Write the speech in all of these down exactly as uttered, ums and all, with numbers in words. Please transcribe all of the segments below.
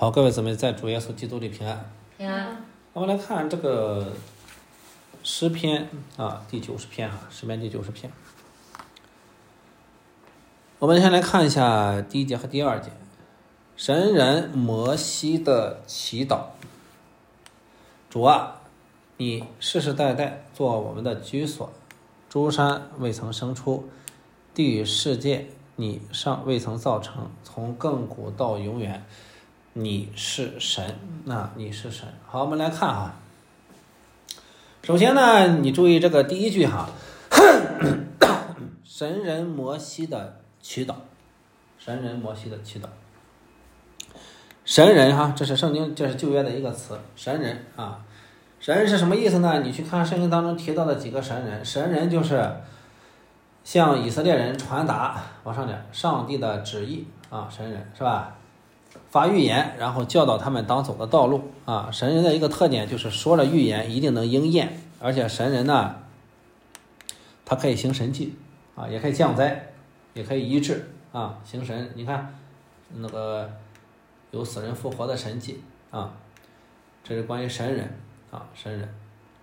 好，各位姊妹在主耶稣基督里平安。 平安。 我们来看这个诗篇啊，第九十篇啊，诗篇第九十篇。我们先来看一下第一节和第二节。神人摩西的祈祷。主啊，你世世代代做我们的居所，诸山未曾生出，地与世界你尚未曾造成，从亘古到永远，你是神。那你是神。好，我们来看哈。首先呢，你注意这个第一句哈，神人摩西的祈祷，神人摩西的祈祷。神人哈，这是圣经，这是旧约的一个词，神人啊。神人是什么意思呢？你去看圣经当中提到的几个神人，神人就是向以色列人传达，往上点，上帝的旨意啊，神人是吧？发预言，然后教导他们当走的道路啊。神人的一个特点就是说了预言一定能应验，而且神人呢，他可以行神迹啊，也可以降灾，也可以医治啊，行神。你看那个有死人复活的神迹啊，这是关于神人啊，神人。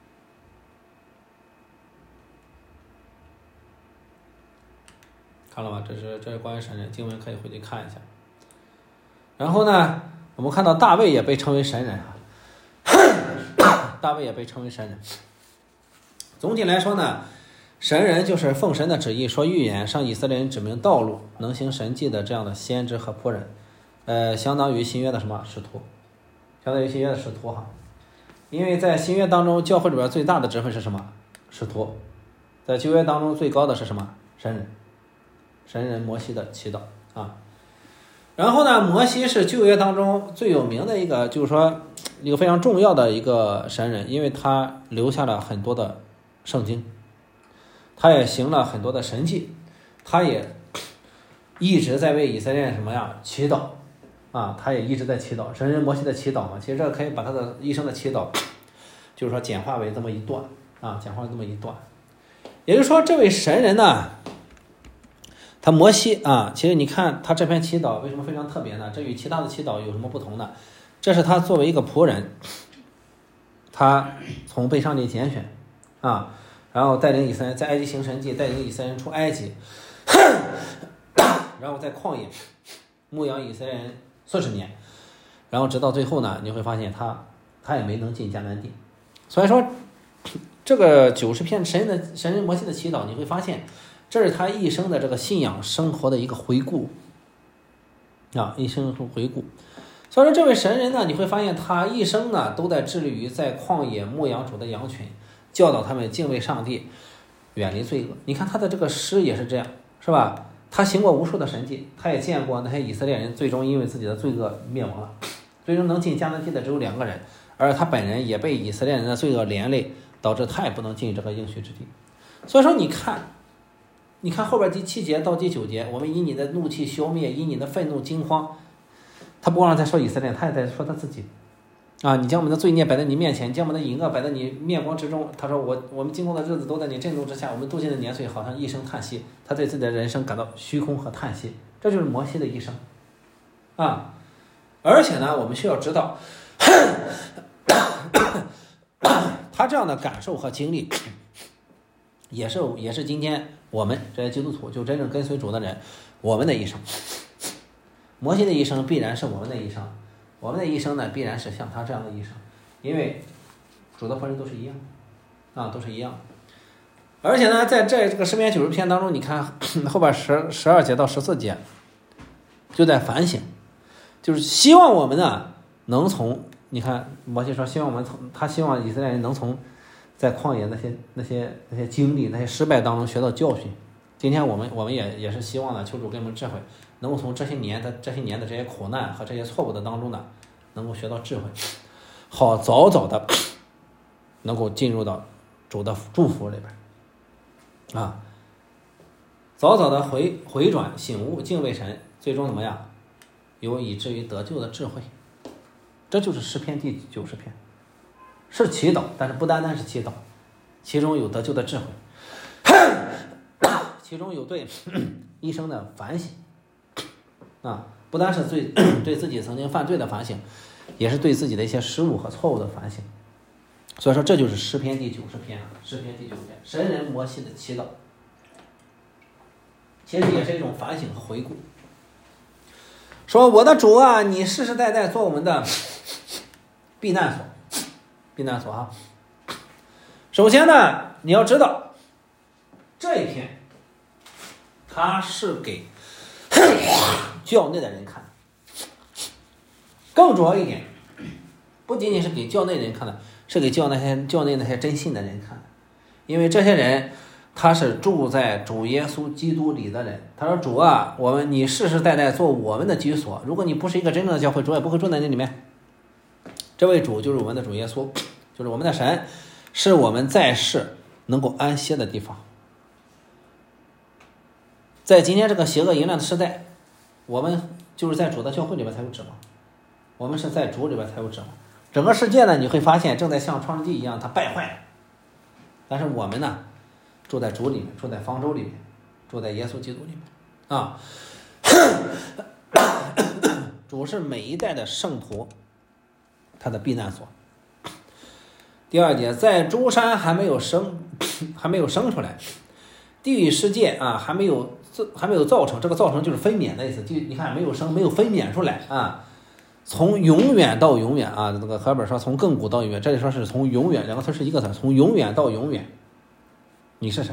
看了吧？这是这是关于神人，经文可以回去看一下。然后呢，我们看到大卫也被称为神人啊，大卫也被称为神人。总体来说呢，神人就是奉神的旨意说预言，向以色列人指明道路，能行神迹的这样的先知和仆人，呃，相当于新约的什么使徒，相当于新约的使徒哈。因为在新约当中，教会里边最大的职分是什么？使徒。在旧约当中最高的是什么？神人。神人摩西的祈祷啊。然后呢，摩西是旧约当中最有名的一个，就是说一个非常重要的一个神人，因为他留下了很多的圣经，他也行了很多的神迹，他也一直在为以色列人什么呀祈祷啊，他也一直在祈祷。神人摩西的祈祷嘛，其实这可以把他的一生的祈祷，就是说简化为这么一段啊，简化为这么一段。也就是说，这位神人呢，他摩西啊，其实你看他这篇祈祷为什么非常特别呢？这与其他的祈祷有什么不同呢？这是他作为一个仆人，他从被上帝拣选啊，然后带领以色列在埃及行神迹，带领以色列人出埃及，然后在旷野牧养以色列人四十年，然后直到最后呢，你会发现他他也没能进迦南地。所以说，这个九十篇神的神人摩西的祈祷，你会发现。这是他一生的这个信仰生活的一个回顾啊，一生回顾。所以说这位神人呢，你会发现他一生呢都在致力于在旷野牧养主的羊群，教导他们敬畏上帝，远离罪恶。你看他的这个诗也是这样，是吧？他行过无数的神迹，他也见过那些以色列人最终因为自己的罪恶灭亡了，最终能进迦南地的只有两个人，而他本人也被以色列人的罪恶连累，导致他也不能进这个应许之地。所以说你看。你看后边第七节到第九节，我们以你的怒气消灭，以你的愤怒惊慌。他不光是在说以色列，他也在说他自己啊！你将我们的罪孽摆在你面前，将我们的隐恶摆在你面光之中。他说我我们经过的日子都在你震怒之下，我们度尽的年岁好像一声叹息。他对自己的人生感到虚空和叹息，这就是摩西的一生啊！而且呢，我们需要知道，他这样的感受和经历，也是也是今天。我们这些基督徒就真正跟随主的人，我们的一生，摩西的一生必然是我们的一生，我们的一生呢必然是像他这样的一生，因为主的仆人都是一样的啊，都是一样的。而且呢，在这这个诗篇九十篇当中，你看后边十十二节到十四节，就在反省，就是希望我们呢能从，你看摩西说，希望我们从他希望以色列人能从。在旷野那些那些那些经历那些失败当中学到教训，今天我们我们也也是希望呢，求主给我们智慧，能够从这些年的这些年的这些苦难和这些错误的当中呢，能够学到智慧，好早早的能够进入到主的祝福里边，啊，早早的回回转醒悟敬畏神，最终怎么样，有以至于得救的智慧，这就是诗篇第九十篇。是祈祷，但是不单单是祈祷，其中有得救的智慧，其中有对一生的反省啊， 不单是对对自己曾经犯罪的反省，也是对自己的一些失误和错误的反省。所以说这就是诗篇第九十篇啊，诗篇第九十篇，神人摩西的祈祷，其实也是一种反省和回顾。说我的主啊，你世世代代做我们的避难所，避难所哈。首先呢，你要知道这一篇它是给教内的人看的，更主要一点，不仅仅是给教内人看的，是给教那些教内那些真信的人看的。因为这些人他是住在主耶稣基督里的人。他说主啊，我们你世世代代做我们的居所，如果你不是一个真正的教会，主也不会住在那里面。这位主就是我们的主耶稣，就是我们的神，是我们在世能够安歇的地方。在今天这个邪恶淫乱的时代，我们就是在主的教会里边才有指望，我们是在主里边才有指望。整个世界呢，你会发现正在像创世纪一样它败坏了，但是我们呢住在主里面，住在方舟里面，住在耶稣基督里面啊。主是每一代的圣徒他的避难所。第二节，在诸山还没有生还没有生出来，地狱世界啊还没有还没有造成，这个造成就是分娩的意思，就你看没有生没有分娩出来啊。从永远到永远啊，这个和本说从亘古到永远，这里说是从永远，两个词是一个词，从永远到永远，你是神。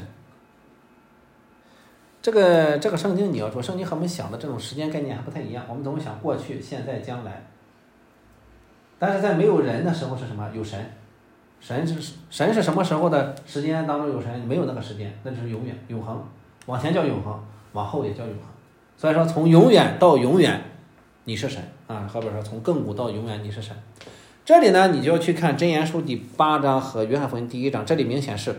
这个这个圣经你要说，圣经和我们想的这种时间概念还不太一样，我们总想过去、现在、将来。但是在没有人的时候是什么？有神，神是神是什么时候的时间当中有神？没有那个时间，那就是永远、永恒。往前叫永恒，往后也叫永恒。所以说从永远到永远，你是神啊。和本说从亘古到永远你是神。这里呢，你就要去看箴言书第八章和约翰福音第一章，这里明显是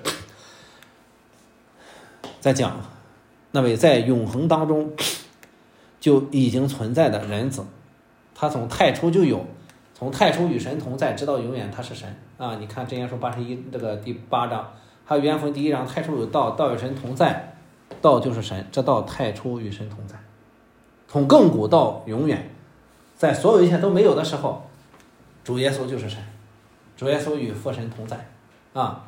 在讲那位在永恒当中就已经存在的人子，他从太初就有，从太初与神同在，直到永远他是神啊！你看箴言书八十一这个第八章，还有约翰福音第一章，太初有道，道与神同在，道就是神，这道太初与神同在，从亘古到永远，在所有一切都没有的时候，主耶稣就是神，主耶稣与父神同在啊。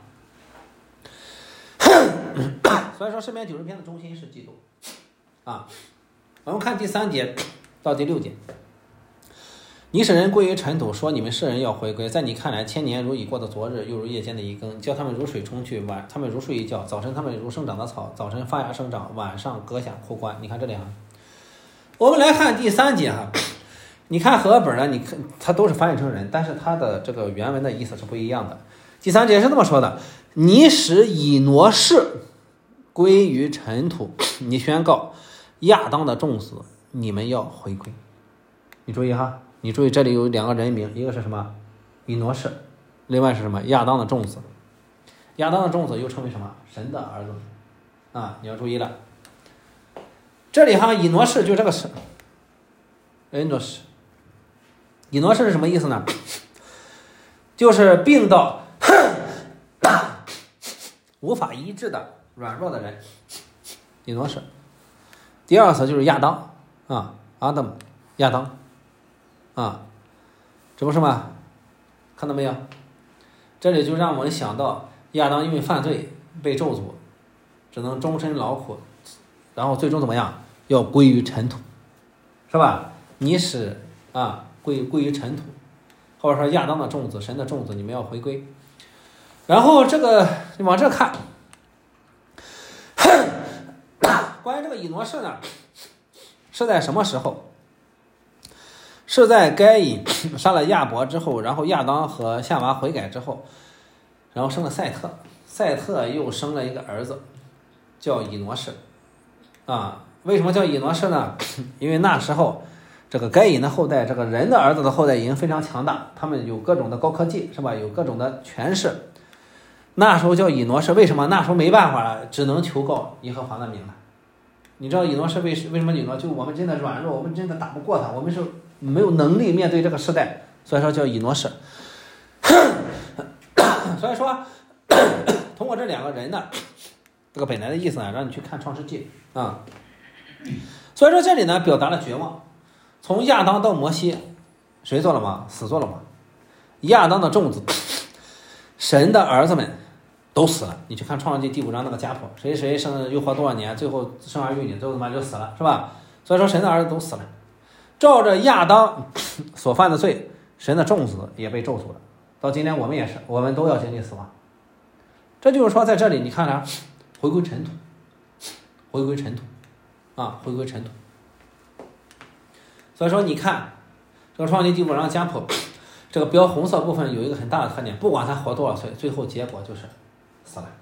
所以说诗篇九十篇的中心是基督啊。我们看第三节到第六节，你使人归于尘土，说你们世人要回归，在你看来千年如已过的昨日，又如夜间的一更，叫他们如水冲去，晚他们如睡一觉，早晨他们如生长的草，早晨发芽生长，晚上割下枯干。你看这里啊，我们来看第三节哈，你看和合本呢，你看它都是翻译成人，但是它的这个原文的意思是不一样的。第三节是这么说的，你使以挪士归于尘土，你宣告亚当的众子，你们要回归。你注意哈，你注意这里有两个人名，一个是什么？以挪士，另外是什么？亚当的众子。亚当的众子又称为什么？神的儿子啊，你要注意了。这里哈，以挪士就这个是，以挪士，以挪士是什么意思呢？就是病到无法医治的软弱的人，以挪士。第二词就是亚当啊，阿当，亚当啊，这不是吗？看到没有？这里就让我们想到亚当因为犯罪被咒诅，只能终身劳苦，然后最终怎么样？要归于尘土，是吧？你使啊归归于尘土，或者说亚当的种子，神的种子，你们要回归。然后这个你往这看，关于这个以挪士呢，是在什么时候？是在该隐杀了亚伯之后，然后亚当和夏娃悔改之后，然后生了赛特，赛特又生了一个儿子，叫以挪士啊。为什么叫以挪士呢？因为那时候这个该隐的后代，这个人的儿子的后代已经非常强大，他们有各种的高科技，是吧？有各种的权势。那时候叫以挪士，为什么？那时候没办法了，只能求告耶和华的名了。你知道以挪士为为什么以挪？就我们真的软弱，我们真的打不过他，我们是没有能力面对这个时代，所以说叫以挪士。所以说，通过这两个人呢，这个本来的意思呢，让你去看创世纪啊。所以说这里呢，表达了绝望。 从亚当到摩西，谁做了王？死做了王。亚当的种子，神的儿子们都死了。你去看创世纪第五章那个家谱，谁谁生又活多少年，最后生儿育女，最后他妈就死了，是吧？所以说神的儿子都死了。照着亚当所犯的罪，神的种子也被咒诅了。到今天我们也是，我们都要经历死亡。这就是说，在这里你看啥？回归尘土，回归尘土，啊，回归尘土。所以说，你看这个创世纪第五章家谱，这个标红色部分有一个很大的特点，不管他活多少岁，最后结果就是死了。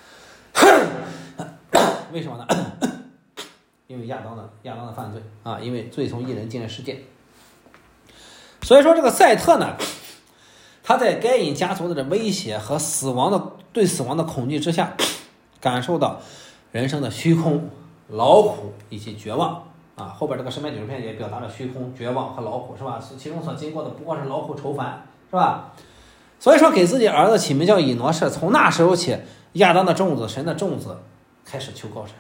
为什么呢？因为亚当的亚当的犯罪啊，因为罪从一人进了世界。所以说，这个赛特呢，他在该隐家族的威胁和死亡的对死亡的恐惧之下，感受到人生的虚空、劳苦以及绝望啊。后边这个诗篇九十篇也表达了虚空、绝望和劳苦，是吧？其中所经过的不过是劳苦愁烦，是吧？所以说，给自己儿子起名叫以挪士。从那时候起，亚当的种子、神的种子开始求告神。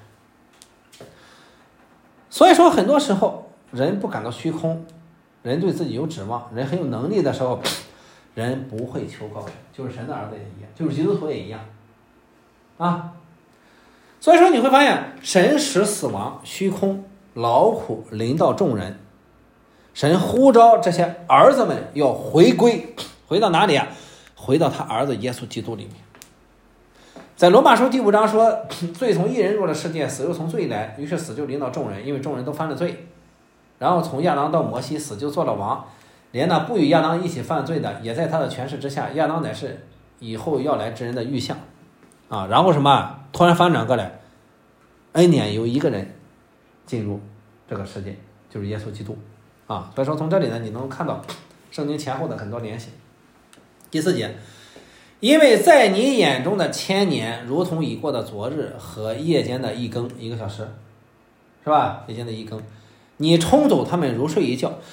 所以说，很多时候人不感到虚空，人对自己有指望，人很有能力的时候，人不会求告神，就是神的儿子也一样，就是基督徒也一样啊。所以说你会发现，神使死亡、虚空、劳苦临到众人，神呼召这些儿子们要回归，回到哪里啊？回到他儿子耶稣基督里面。在罗马书第五章说，罪从一人入了世界，死又从罪来，于是死就临到众人，因为众人都犯了罪。然后从亚当到摩西，死就做了王，连那不与亚当一起犯罪的，也在他的权势之下。亚当乃是以后要来之人的预象啊。然后什么？突然翻转过来，恩典由一个人进入这个世界，就是耶稣基督啊。所以说从这里呢，你能看到圣经前后的很多联系。第四节，因为在你眼中的千年，如同已过的昨日和夜间的一更，一个小时，是吧？夜间的一更，你冲走他们如睡一觉。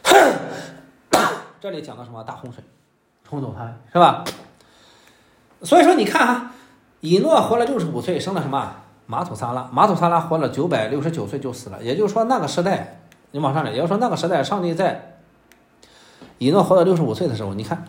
这里讲的什么？大洪水，冲走他们，是吧？所以说你看哈，以诺活了六十五岁，生了什么？马土撒拉。马土撒拉活了九百六十九岁就死了。也就是说，那个时代，你往上来，也就是说那个时代，上帝在以诺活到六十五岁的时候，你看，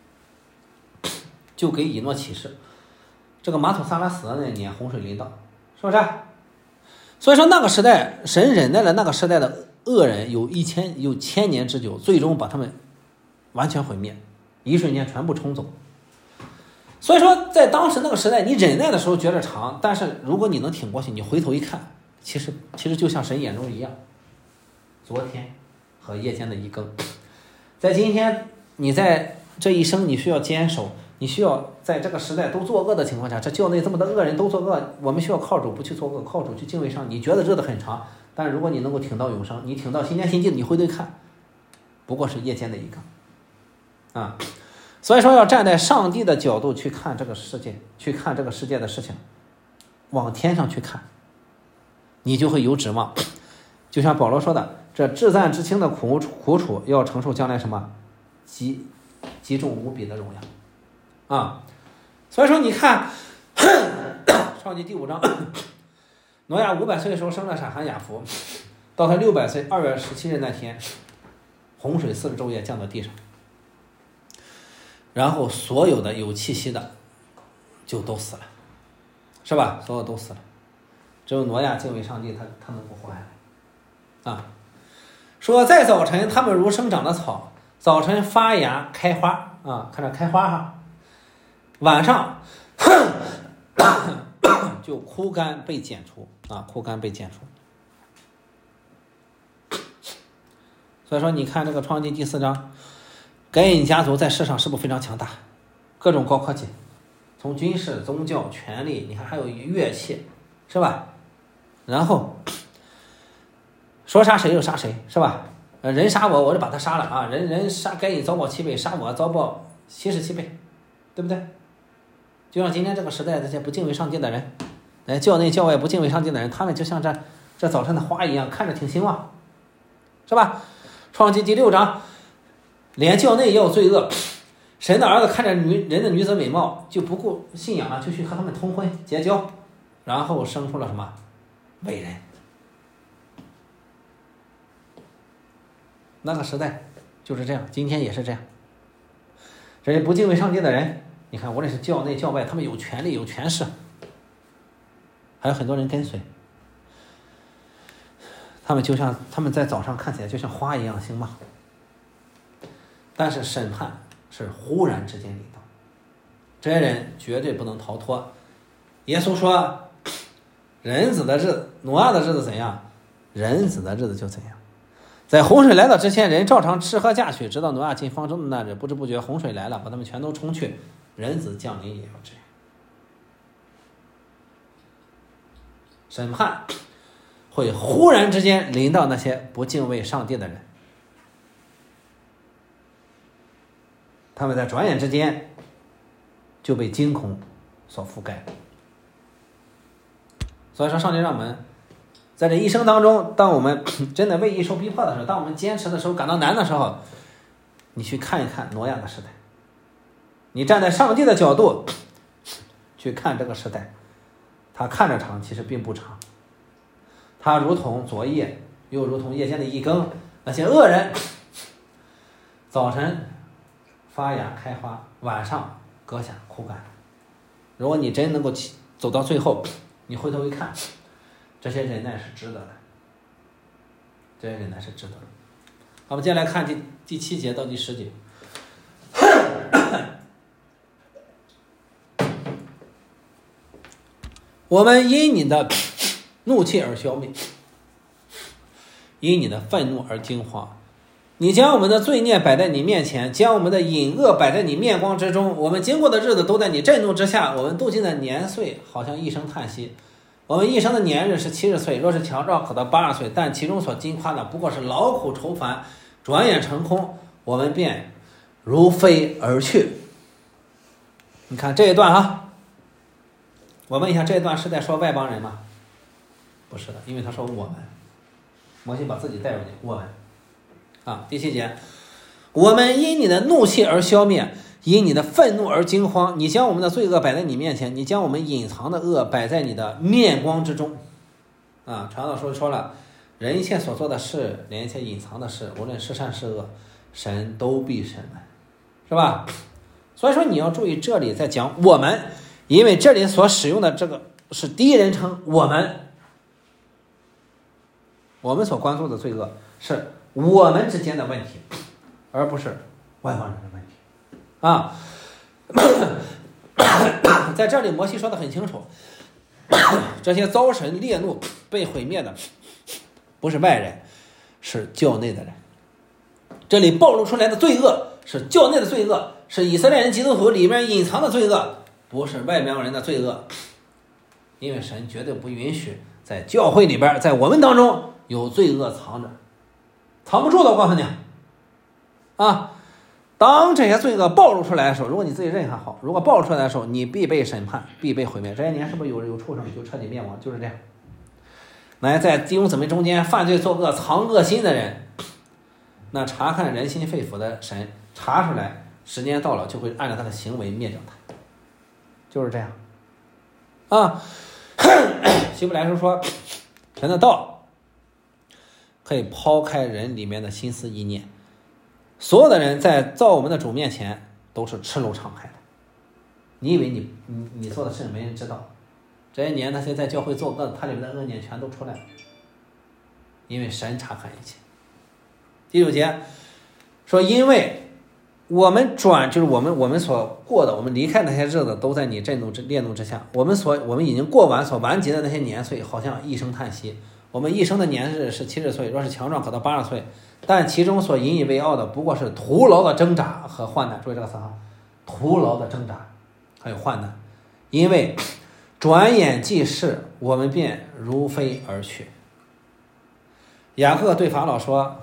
就给以诺启示，这个马土撒拉死的那年，洪水临到，是不是？所以说那个时代，神忍耐了那个时代的恶人有一千有千年之久，最终把他们完全毁灭，一瞬间全部冲走。所以说，在当时那个时代，你忍耐的时候觉得长，但是如果你能挺过去，你回头一看，其实其实就像神眼中一样，昨天和夜间的一更。在今天，你在这一生，你需要坚守。你需要在这个时代都作恶的情况下，这教内这么多恶人都作恶，我们需要靠主不去作恶，靠主去敬畏上。你觉得日子很长，但是如果你能够挺到永生，你挺到新天新地，你回头看，不过是夜间的一个啊。所以说要站在上帝的角度去看这个世界，去看这个世界的事情，往天上去看，你就会有指望。就像保罗说的，这至暂至轻的苦苦楚，要承受将来什么极极重无比的荣耀。啊，所以说你看，创世纪第五章，挪亚五百岁的时候生了闪含雅弗，到他六百岁二月十七日那天，洪水四十昼夜降到地上，然后所有的有气息的就都死了，是吧？所有都死了，只有挪亚敬畏上帝，他他能够活下来。啊，说在早晨他们如生长的草，早晨发芽开花啊，看着开花哈。晚上就枯干被剪除啊，枯干被剪除。所以说你看这个创世纪第四章，该隐家族在世上是不是非常强大？各种高科技，从军事、宗教、权力，你看还有乐器，是吧？然后说杀谁就杀谁，是吧？人杀我我就把他杀了啊，人人杀该隐遭报七倍，杀我遭报七十七倍，对不对？就像今天这个时代，这些不敬畏上帝的人，哎，教内教外不敬畏上帝的人，他们就像这这早晨的花一样，看着挺兴旺，是吧？创世纪第六章，连教内也有罪恶，神的儿子看着女人的女子美貌，就不顾信仰了，就去和他们通婚结交，然后生出了什么伟人。 那个时代就是这样，今天也是这样。这些不敬畏上帝的人，你看无论是教内教外，他们有权利有权势，还有很多人跟随，他们就像他们在早上看起来就像花一样兴旺，但是审判是忽然之间临到，这些人绝对不能逃脱。耶稣说人子的日子，挪亚的日子怎样，人子的日子就怎样。在洪水来到之前，人照常吃喝嫁娶，直到挪亚进方舟的那日，不知不觉洪水来了，把他们全都冲去，人子降临也要这样。审判会忽然之间临到那些不敬畏上帝的人，他们在转眼之间就被惊恐所覆盖。所以说上帝让我们在这一生当中，当我们真的为义受逼迫的时候，当我们坚持的时候，感到难的时候，你去看一看挪亚的时代，你站在上帝的角度去看这个时代，它看着长，其实并不长，它如同昨夜又如同夜间的一更，那些恶人早晨发芽开花，晚上割下枯干。如果你真能够走到最后，你回头一看，这些忍耐是值得的，这些忍耐是值得的。好，我们接下来看第第七节到第十节。我们因你的怒气而消灭，因你的愤怒而惊慌。你将我们的罪孽摆在你面前，将我们的隐恶摆在你面光之中。我们经过的日子都在你震怒之下，我们度尽的年岁好像一声叹息。我们一生的年日是七十岁，若是强壮可到八十岁，但其中所经夸的不过是劳苦愁烦，转眼成空，我们便如飞而去。你看这一段哈，我问一下，这一段是在说外邦人吗？不是的，因为他说我们，摩西把自己带入进我们啊。第七节，我们因你的怒气而消灭，因你的愤怒而惊慌。你将我们的罪恶摆在你面前，你将我们隐藏的恶摆在你的面光之中。啊，传道书说了，人一切所做的事，连一切隐藏的事，无论是善是恶，神都必审问，是吧？所以说你要注意，这里在讲我们，因为这里所使用的这个是第一人称我们，我们所关注的罪恶是我们之间的问题，而不是外邦人的问题啊。在这里摩西说的很清楚，这些遭神烈怒被毁灭的不是外人，是教内的人。这里暴露出来的罪恶是教内的罪恶，是以色列人基督徒里面隐藏的罪恶，不是外邦人的罪恶。因为神绝对不允许在教会里边，在我们当中有罪恶藏着，藏不住的，我告诉你啊。当这些罪恶暴露出来的时候，如果你自己认还好，如果暴露出来的时候，你必被审判，必被毁灭。这些年是不是有有畜生就彻底灭亡？就是这样。那在弟兄姊妹中间犯罪作恶藏恶心的人，那查看人心肺腑的神查出来，时间到了就会按照他的行为灭掉他，就是这样啊。希伯来书说，神的道可以抛开人里面的心思意念。所有的人在造我们的主面前都是赤露敞开的。你以为你你你做的事没人知道？这些年那些在教会做恶，他里面的恶念全都出来了，因为神查看一切。第九节说，因为我们转就是我们我们所过的，我们离开那些日子都在你震怒之烈怒之下。我们所我们已经过完所完结的那些年岁，好像一声叹息。我们一生的年日是七十岁，若是强壮可到八十岁，但其中所引以为傲的不过是徒劳的挣扎和患难。注意这个词哈，徒劳的挣扎还有患难，因为转眼即逝，我们便如飞而去。雅各对法老说，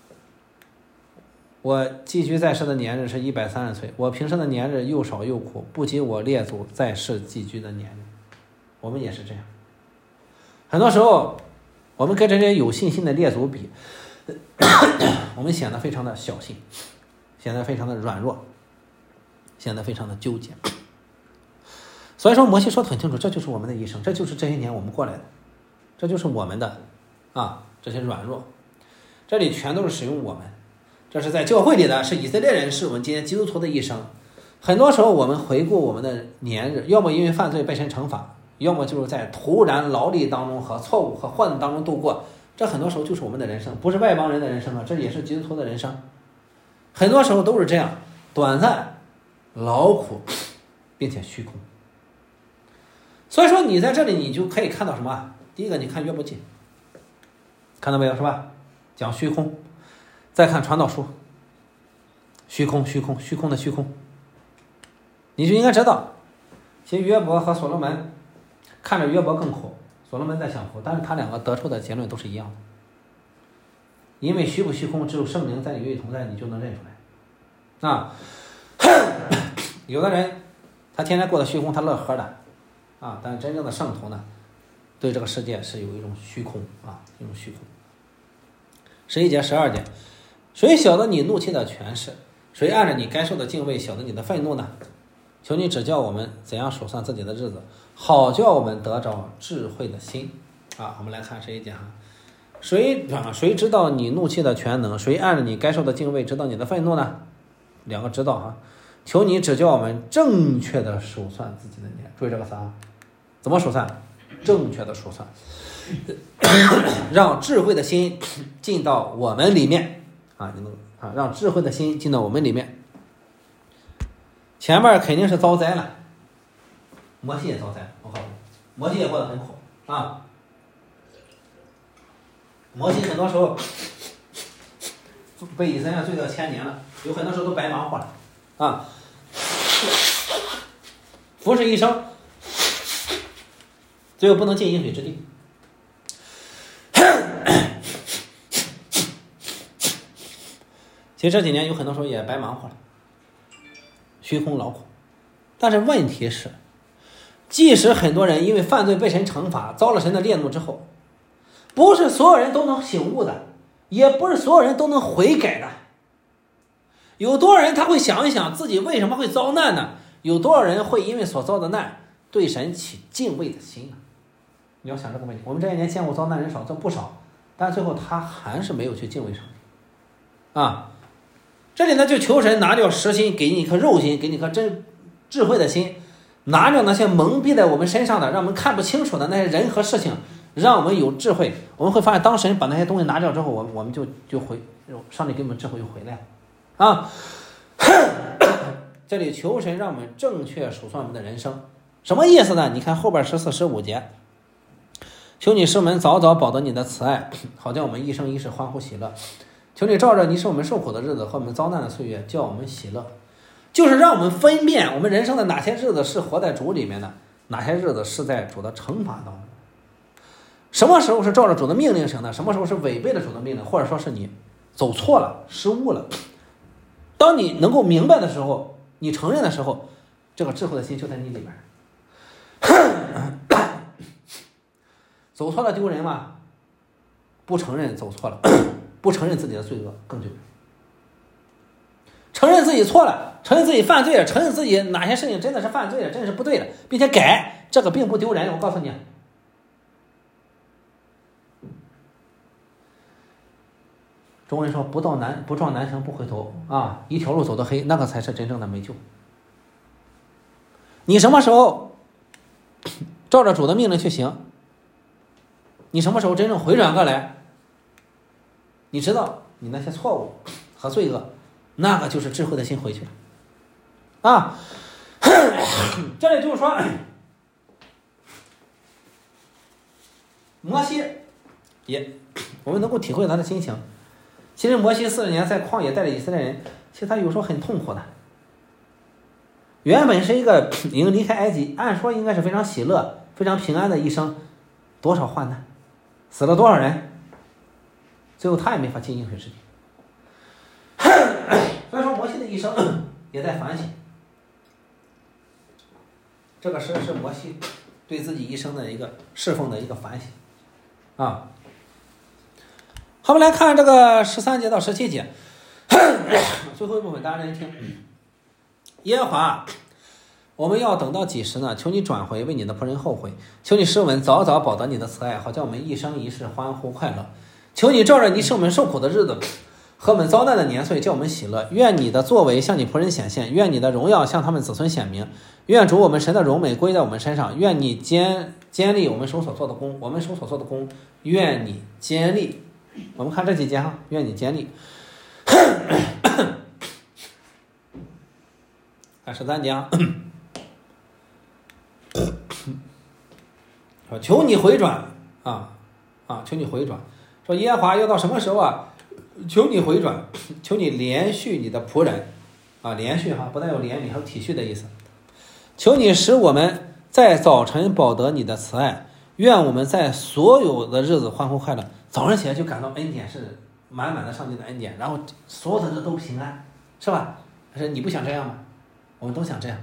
我寄居在世的年日是一百三十岁，我平生的年日又少又苦，不及我列祖在世寄居的年日。我们也是这样，很多时候我们跟这些有信心的列祖比，我们显得非常的小心，显得非常的软弱，显得非常的纠结。所以说摩西说得很清楚，这就是我们的一生，这就是这些年我们过来的，这就是我们的啊这些软弱。这里全都是使用我们， 这是在教会里的，是以色列人，是我们今天基督徒的一生。很多时候我们回顾我们的年日，要么因为犯罪被神惩罚，要么就是在突然劳力当中和错误和患难当中度过。这很多时候就是我们的人生，不是外邦人的人生啊，这也是基督徒的人生。很多时候都是这样，短暂、劳苦，并且虚空。所以说你在这里你就可以看到什么？第一个，你看约伯记，看到没有，是吧？讲虚空。再看传道书，虚空虚空虚空的虚空，你就应该知道，其实约伯和所罗门看着约伯更苦，所罗门在享福，但是他两个得出的结论都是一样的。因为虚不虚空，只有圣灵在你与你同在，你就能认出来。啊，有的人他天天过的虚空，他乐呵的啊，但真正的圣徒呢，对这个世界是有一种虚空啊，一种虚空。十一节十二节，谁晓得你怒气的权势？谁按着你该受的敬畏晓得你的愤怒呢？求你指教我们怎样数算自己的日子，好叫我们得着智慧的心。啊，我们来看十一节哈，谁啊？谁知道你怒气的全能？谁按着你该受的敬畏知道你的愤怒呢？两个知道哈。求你指教我们正确的数算自己的年。注意这个词啊，怎么数算？正确的数算。让智慧的心进到我们里面啊！你能啊，让智慧的心进到我们里面。前面肯定是遭灾了，摩西也遭灾，我告诉你，摩西也过得很苦啊。摩西很多时候被以色列罪到千年了，有很多时候都白忙活了啊，服侍一生，最后不能进应许之地。其实这几年有很多时候也白忙活了，虚空劳苦。但是问题是，即使很多人因为犯罪被神惩罚，遭了神的烈怒之后，不是所有人都能醒悟的，也不是所有人都能悔改的。有多少人他会想一想自己为什么会遭难呢？有多少人会因为所遭的难对神起敬畏的心呢？你要想这个问题。我们这些年见过遭难人少，这不少，但最后他还是没有去敬畏上帝啊。这里呢，就求神拿掉实心，给你一颗肉心，给你一颗真智慧的心，拿掉那些蒙蔽在我们身上的，让我们看不清楚的那些人和事情，让我们有智慧。我们会发现，当神把那些东西拿掉之后，我们我们就就回，上帝给我们智慧就回来了啊。这里求神让我们正确数算我们的人生，什么意思呢？你看后边十四、十五节，求你使我们早早保得你的慈爱，好叫我们一生一世欢呼喜乐。求你照着你使我们受苦的日子和我们遭难的岁月，叫我们喜乐，就是让我们分辨我们人生的哪些日子是活在主里面的，哪些日子是在主的惩罚当中。什么时候是照着主的命令行的，什么时候是违背了主的命令，或者说是你走错了、失误了。当你能够明白的时候，你承认的时候，这个智慧的心就在你里边。走错了丢人吗？不承认走错了，不承认自己的罪恶更丢人。承认自己错了，承认自己犯罪了，承认自己哪些事情真的是犯罪了，真的是不对的，并且改，这个并不丢人。我告诉你，中国人说不到南不撞南墙不回头啊，一条路走到黑，那个才是真正的没救。你什么时候照着主的命令去行，你什么时候真正回转过来，你知道你那些错误和罪恶，那个就是智慧的心回去了啊。这里就是说，摩西也我们能够体会他的心情。其实摩西四十年在旷野带着以色列人，其实他有时候很痛苦的。原本是一个已经离开埃及，按说应该是非常喜乐、非常平安的一生，多少患难，死了多少人，最后他也没法进应许之地。所以说摩西的一生也在反省，这个是是摩西对自己一生的一个侍奉的一个反省啊。好，我们来看这个十三节到十七节，最后一部分大家认听。耶和华，我们要等到几时呢？求你转回，为你的仆人后悔。求你使我们早早保得你的慈爱，好叫我们一生一世欢呼快乐。求你照着你使我们受苦的日子和我们遭难的年岁叫我们喜乐。愿你的作为向你仆人显现，愿你的荣耀向他们子孙显明。愿主我们神的荣美归在我们身上。愿你坚坚立我们手所做的工，我们手所做的工，愿你坚立。我们看这几节哈，愿你坚立。看十三节啊，说求你回转啊啊，求你回转。说耶和华要到什么时候啊？求你回转，求你连续你的仆人啊，连续哈，不但有怜悯，还有体恤的意思。求你使我们在早晨保得你的慈爱，愿我们在所有的日子欢呼快乐。早上起来就感到恩典是满满的上帝的恩典，然后所有的日都平安，是吧？但是你不想这样吗？我们都想这样。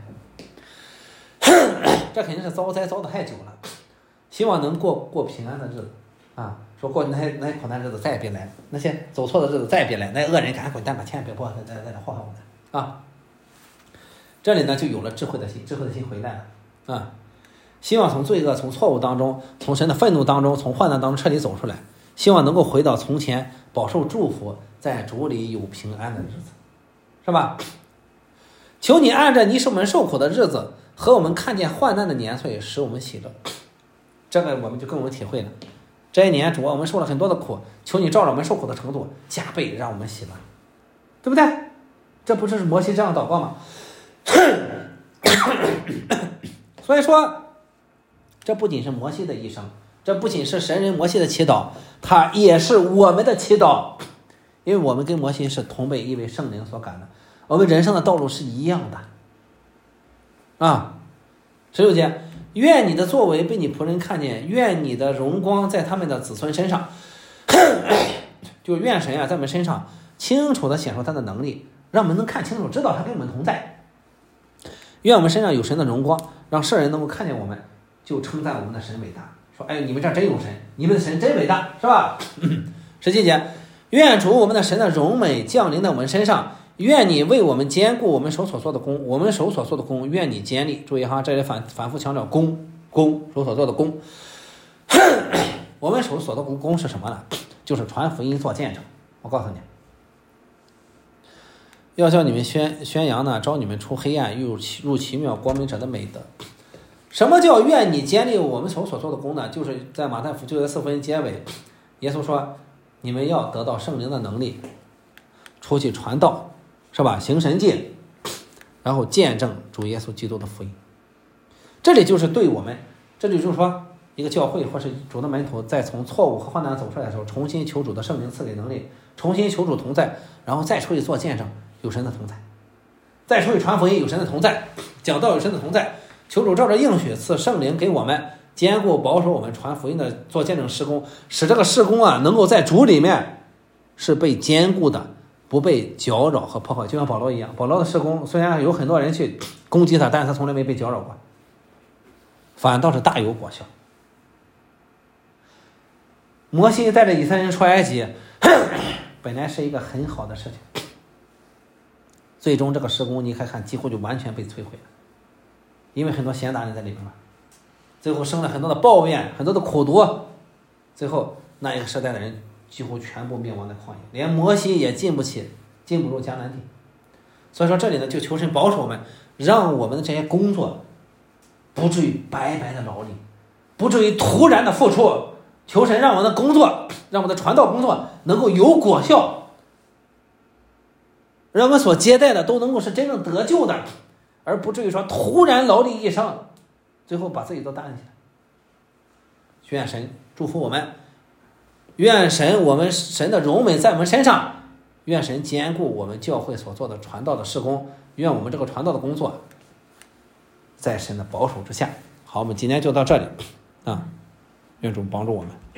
这肯定是遭灾遭得太久了，希望能过过平安的日子啊。说过那些那些苦难日子再也别来，那些走错的日子再也别来，那些恶人赶快滚蛋吧，千万别破再再再来祸害我们啊！这里呢就有了智慧的心，智慧的心回来了啊！希望从罪恶、从错误当中、从神的愤怒当中、从患难当中彻底走出来，希望能够回到从前，饱受祝福，在主里有平安的日子，是吧？求你按着你使我们受苦的日子和我们看见患难的年岁，使我们喜乐。这个我们就更有体会了。这一年主啊，我们受了很多的苦，求你照着我们受苦的程度加倍让我们喜乐，对不对？这不是摩西这样祷告吗？所以说这不仅是摩西的一生，这不仅是神人摩西的祈祷，它也是我们的祈祷，因为我们跟摩西是同被一位圣灵所感的，我们人生的道路是一样的啊。十六节，愿你的作为被你仆人看见，愿你的荣光在他们的子孙身上。就愿神啊在我们身上清楚的显出他的能力，让我们能看清楚，知道他跟我们同在。愿我们身上有神的荣光，让世人能够看见我们，就称赞我们的神伟大，说哎，你们这真有神，你们的神真伟大，是吧？十七节，愿主我们的神的荣美降临在我们身上，愿你为我们兼顾我们手所做的工，我们手所做的工，愿你坚立。注意哈，这里反反复强调工工手所做的工。我们手所做的工是什么呢？就是传福音做见证。我告诉你，要叫你们宣宣扬呢，招你们出黑暗，入入奇妙光明者的美德。什么叫愿你坚立我们手所做的工呢？就是在马太福就在四福音结尾，耶稣说你们要得到圣灵的能力，出去传道，是吧？行神迹，然后见证主耶稣基督的福音。这里就是对我们，这里就是说一个教会或是主的门徒在从错误和患难走出来的时候，重新求主的圣灵赐给能力，重新求主同在，然后再出去做见证，有神的同在，再出去传福音，有神的同在，讲道有神的同在，求主照着应许赐圣灵给我们，坚固保守我们传福音的做见证事工，使这个事工啊能够在主里面是被坚固的，不被搅扰和破坏。就像保罗一样，保罗的事工虽然有很多人去攻击他，但是他从来没被搅扰过，反倒是大有果效。摩西带着以色列人出埃及，本来是一个很好的事情，最终这个施工你看看几乎就完全被摧毁了，因为很多闲杂人在里面嘛，最后生了很多的抱怨，很多的苦毒，最后那一个时代的人几乎全部灭亡在旷野，连摩西也进不起进不入迦南地。所以说这里呢就求神保守我们，让我们的这些工作不至于白白的劳力，不至于突然的付出，求神让我们的工作，让我们的传道工作能够有果效，让我们所接待的都能够是真正得救的，而不至于说突然劳力一生，最后把自己都担起来。愿神祝福我们，愿神我们神的荣美在我们身上，愿神兼顾我们教会所做的传道的事工，愿我们这个传道的工作在神的保守之下。好，我们今天就到这里啊，愿主帮助我们。